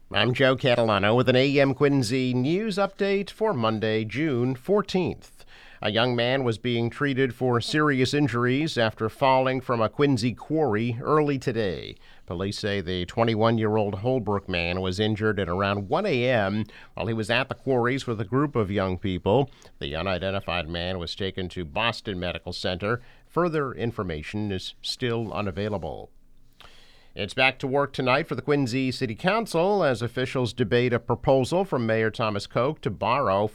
I'm Joe Catalano with an AM Quincy news update for Monday, June 14th. A young man was being treated for serious injuries after falling from a Quincy quarry early today. Police say the 21-year-old Holbrook man was injured at around 1 a.m. while he was at the quarries with a group of young people. The unidentified man was taken to Boston Medical Center. Further information is still unavailable. It's back to work tonight for the Quincy City Council as officials debate a proposal from Mayor Thomas Koch to borrow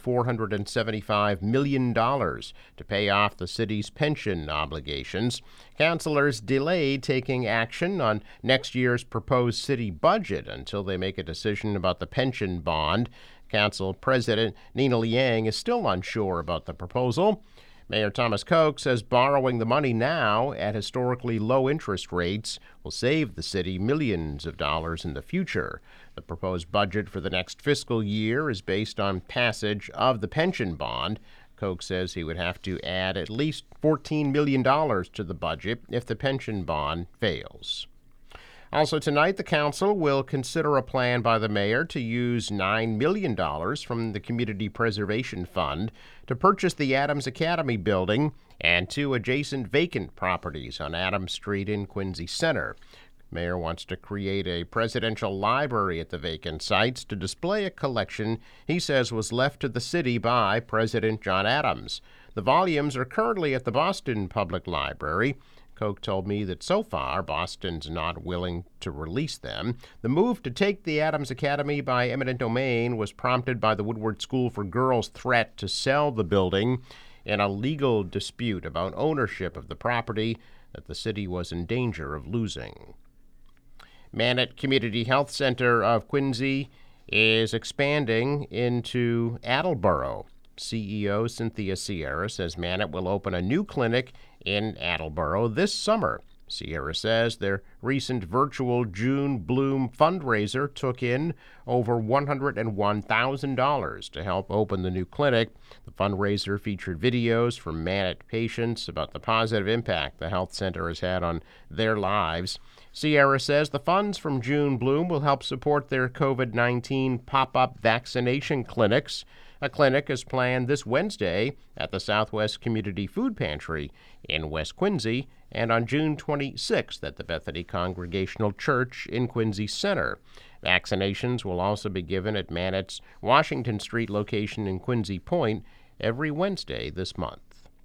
$475 million to pay off the city's pension obligations. Councilors delayed taking action on next year's proposed city budget until they make a decision about the pension bond. Council President Nina Liang is still unsure about the proposal. Mayor Thomas Koch says borrowing the money now at historically low interest rates will save the city millions of dollars in the future. The proposed budget for the next fiscal year is based on passage of the pension bond. Koch says he would have to add at least $14 million to the budget if the pension bond fails. Also tonight, the council will consider a plan by the mayor to use $9 million from the Community Preservation Fund to purchase the Adams Academy building and two adjacent vacant properties on Adams Street in Quincy Center. Mayor wants to create a presidential library at the vacant sites to display a collection he says was left to the city by President John Adams. The volumes are currently at the Boston Public Library. Koch told me that so far, Boston's not willing to release them. The move to take the Adams Academy by eminent domain was prompted by the Woodward School for Girls' threat to sell the building in a legal dispute about ownership of the property that the city was in danger of losing. Mannett Community Health Center of Quincy is expanding into Attleboro. CEO Cynthia Sierra says Mannett will open a new clinic in Attleboro this summer. Sierra says their recent virtual June Bloom fundraiser took in over $101,000 to help open the new clinic. The fundraiser featured videos from Mannett patients about the positive impact the health center has had on their lives. Sierra says the funds from June Bloom will help support their COVID-19 pop-up vaccination clinics. A clinic is planned this Wednesday at the Southwest Community Food Pantry in West Quincy and on June 26th at the Bethany Congregational Church in Quincy Center. Vaccinations will also be given at Mannett's Washington Street location in Quincy Point every Wednesday this month.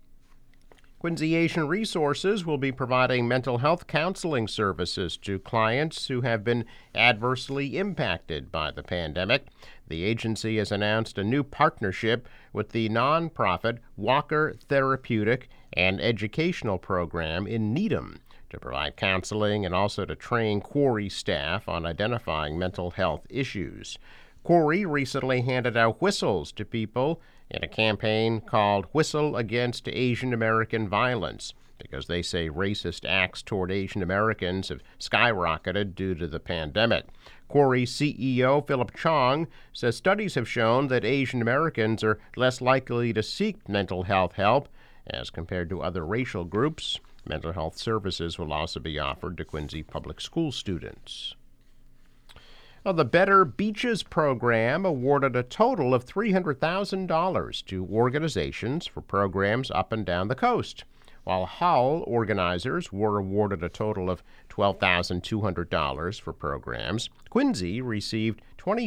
Quincy Asian Resources will be providing mental health counseling services to clients who have been adversely impacted by the pandemic. The agency has announced a new partnership with the nonprofit Walker Therapeutic and Educational Program in Needham to provide counseling and also to train Quarry staff on identifying mental health issues. Quarry recently handed out whistles to people in a campaign called Whistle Against Asian American Violence because they say racist acts toward Asian Americans have skyrocketed due to the pandemic. Quarry CEO Philip Chong says studies have shown that Asian Americans are less likely to seek mental health help as compared to other racial groups. Mental health services will also be offered to Quincy Public School students. The Better Beaches program awarded a total of $300,000 to organizations for programs up and down the coast. While Hull organizers were awarded a total of $12,200 for programs, Quincy received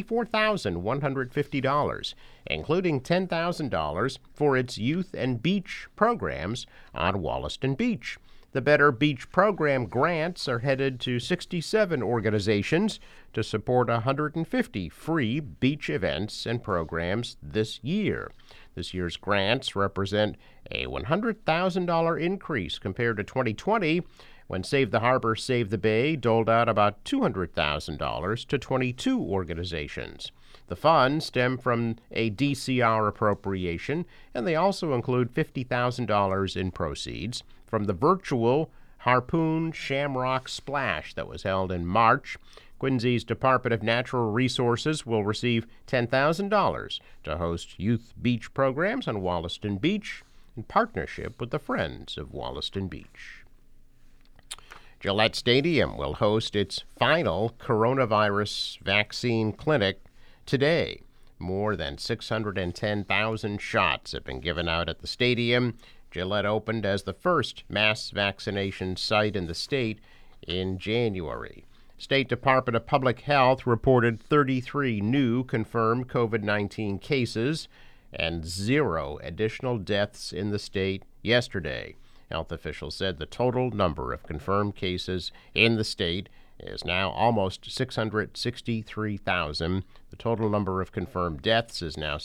$24,150, including $10,000 for its youth and beach programs on Wollaston Beach. The Better Beach Program grants are headed to 67 organizations to support 150 free beach events and programs this year. This year's grants represent a $100,000 increase compared to 2020, when Save the Harbor, Save the Bay doled out about $200,000 to 22 organizations. The funds stem from a DCR appropriation, and they also include $50,000 in proceeds from the virtual Harpoon Shamrock Splash that was held in March. Quincy's Department of Natural Resources will receive $10,000 to host youth beach programs on Wollaston Beach in partnership with the Friends of Wollaston Beach. Gillette Stadium will host its final coronavirus vaccine clinic today. More than 610,000 shots have been given out at the stadium. Gillette opened as the first mass vaccination site in the state in January. State Department of Public Health reported 33 new confirmed COVID-19 cases and 0 additional deaths in the state yesterday. Health officials said the total number of confirmed cases in the state is now almost 663,000. The total number of confirmed deaths is now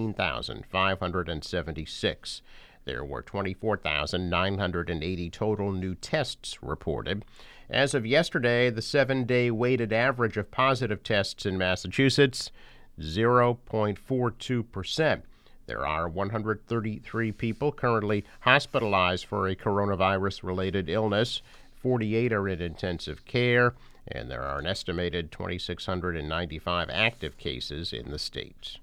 17,576. There were 24,980 total new tests reported. As of yesterday, the 7-day weighted average of positive tests in Massachusetts, 0.42%. There are 133 people currently hospitalized for a coronavirus-related illness. 48 are in intensive care, and there are an estimated 2,695 active cases in the state.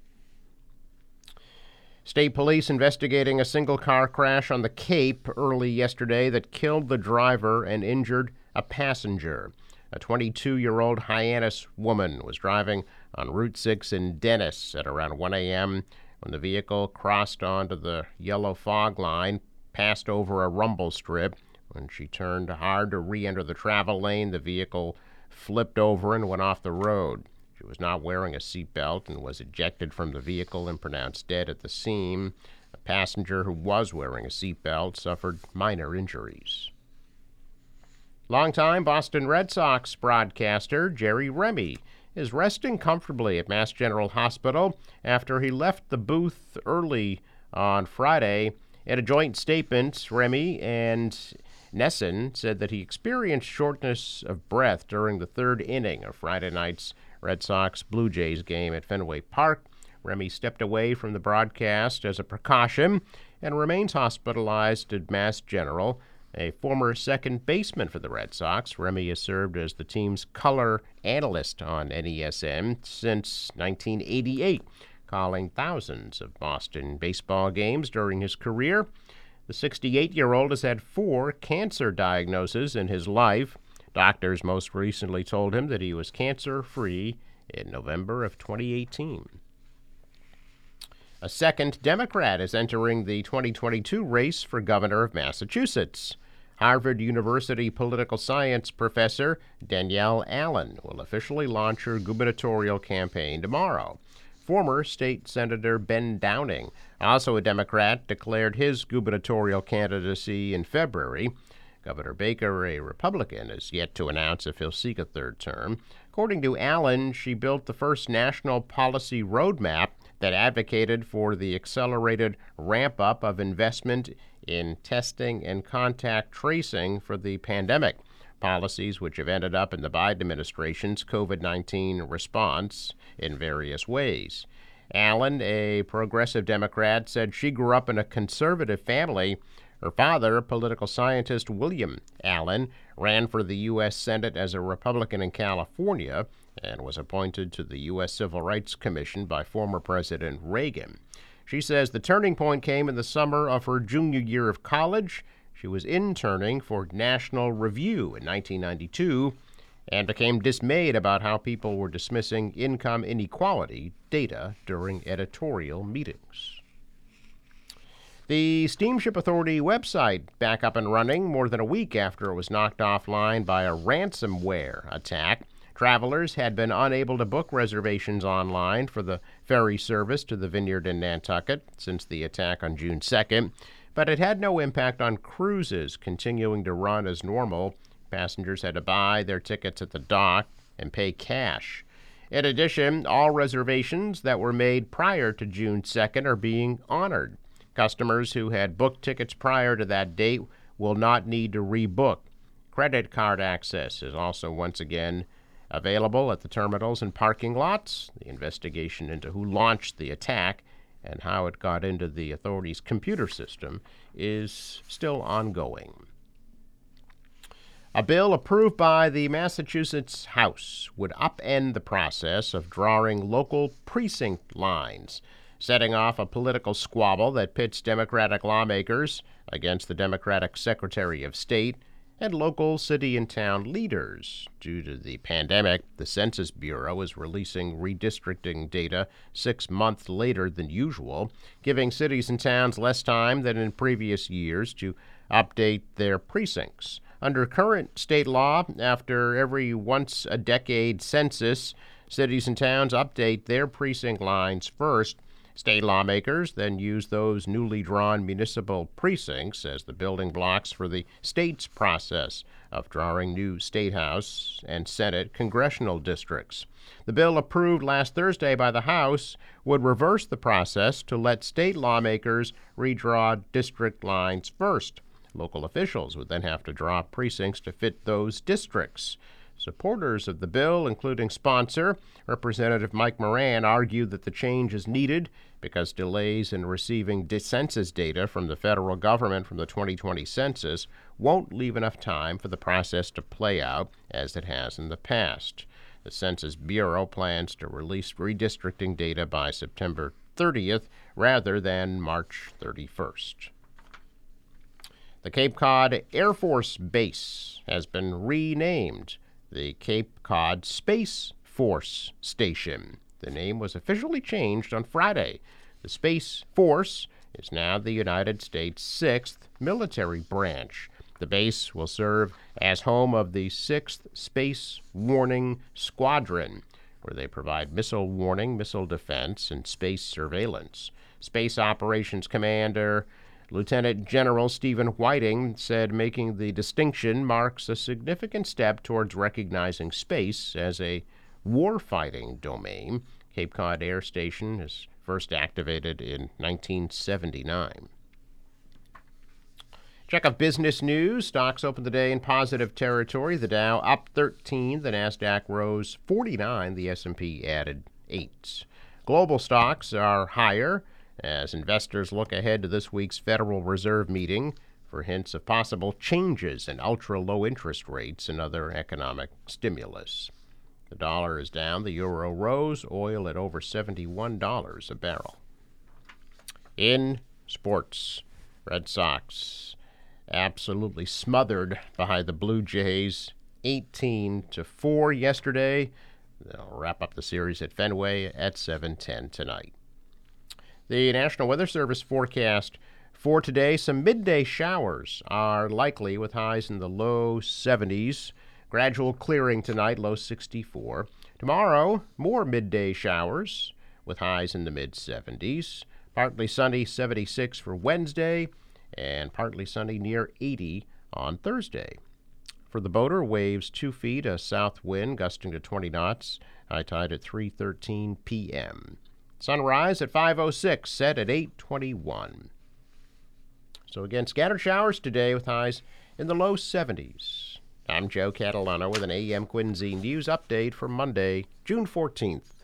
State police investigating a single-car crash on the Cape early yesterday that killed the driver and injured a passenger. A 22-year-old Hyannis woman was driving on Route 6 in Dennis at around 1 a.m. when the vehicle crossed onto the yellow fog line, passed over a rumble strip. When she turned hard to re-enter the travel lane, the vehicle flipped over and went off the road. She was not wearing a seatbelt and was ejected from the vehicle and pronounced dead at the scene. A passenger who was wearing a seatbelt suffered minor injuries. Longtime Boston Red Sox broadcaster Jerry Remy is resting comfortably at Mass General Hospital after he left the booth early on Friday. In a joint statement, Remy and Nesson said that he experienced shortness of breath during the third inning of Friday night's Red Sox-Blue Jays game at Fenway Park. Remy stepped away from the broadcast as a precaution and remains hospitalized at Mass General. A former second baseman for the Red Sox, Remy has served as the team's color analyst on NESN since 1988, calling thousands of Boston baseball games during his career. The 68-year-old has had 4 cancer diagnoses in his life. Doctors most recently told him that he was cancer-free in November of 2018. A second Democrat is entering the 2022 race for governor of Massachusetts. Harvard University political science professor Danielle Allen will officially launch her gubernatorial campaign tomorrow. Former state senator Ben Downing, also a Democrat, declared his gubernatorial candidacy in February. Governor Baker, a Republican, is yet to announce if he'll seek a third term. According to Allen, she built the first national policy roadmap that advocated for the accelerated ramp-up of investment in testing and contact tracing for the pandemic, policies which have ended up in the Biden administration's COVID-19 response in various ways. Allen, a progressive Democrat, said she grew up in a conservative family. Her father, political scientist William Allen, ran for the U.S. Senate as a Republican in California and was appointed to the U.S. Civil Rights Commission by former President Reagan. She says the turning point came in the summer of her junior year of college. She was interning for National Review in 1992 and became dismayed about how people were dismissing income inequality data during editorial meetings. The Steamship Authority website back up and running more than a week after it was knocked offline by a ransomware attack. Travelers had been unable to book reservations online for the ferry service to the Vineyard in Nantucket since the attack on June 2nd, but it had no impact on cruises continuing to run as normal. Passengers had to buy their tickets at the dock and pay cash. In addition, all reservations that were made prior to June 2nd are being honored. Customers who had booked tickets prior to that date will not need to rebook. Credit card access is also once again available at the terminals and parking lots. The investigation into who launched the attack and how it got into the authorities' computer system is still ongoing. A bill approved by the Massachusetts House would upend the process of drawing local precinct lines, setting off a political squabble that pits Democratic lawmakers against the Democratic Secretary of State and local city and town leaders. Due to the pandemic, the Census Bureau is releasing redistricting data 6 months later than usual, giving cities and towns less time than in previous years to update their precincts. Under current state law, after every once-a-decade census, cities and towns update their precinct lines first. State lawmakers then use those newly drawn municipal precincts as the building blocks for the state's process of drawing new state house and Senate congressional districts. The bill approved last Thursday by the House would reverse the process to let state lawmakers redraw district lines first. Local officials would then have to draw precincts to fit those districts. Supporters of the bill, including sponsor Representative Mike Moran, argue that the change is needed because delays in receiving census data from the federal government from the 2020 census won't leave enough time for the process to play out as it has in the past. The Census Bureau plans to release redistricting data by September 30th rather than March 31st. The Cape Cod Air Force Base has been renamed the Cape Cod Space Force Station. The name was officially changed on Friday. The Space Force is now the United States' 6th military branch. The base will serve as home of the 6th Space Warning Squadron, where they provide missile warning, missile defense, and space surveillance. Space Operations Commander Lieutenant General Stephen Whiting said making the distinction marks a significant step towards recognizing space as a warfighting domain. Cape Cod Air Station is first activated in 1979. Check out business news. Stocks opened the day in positive territory. The Dow up 13, the Nasdaq rose 49, the S&P added 8. Global stocks are higher as investors look ahead to this week's Federal Reserve meeting for hints of possible changes in ultra-low interest rates and other economic stimulus. The dollar is down, the euro rose, oil at over $71 a barrel. In sports, Red Sox absolutely smothered by the Blue Jays 18-4 yesterday. They'll wrap up the series at Fenway at 7:10 tonight. The National Weather Service forecast for today, some midday showers are likely with highs in the low 70s. Gradual clearing tonight, low 64. Tomorrow, more midday showers with highs in the mid-70s. Partly sunny, 76 for Wednesday, and partly sunny near 80 on Thursday. For the boater, waves 2 feet, a south wind gusting to 20 knots. High tide at 3:13 p.m. Sunrise at 5:06, set at 8:21. So again, scattered showers today with highs in the low 70s. I'm Joe Catalano with an AM Quincy News Update for Monday, June 14th.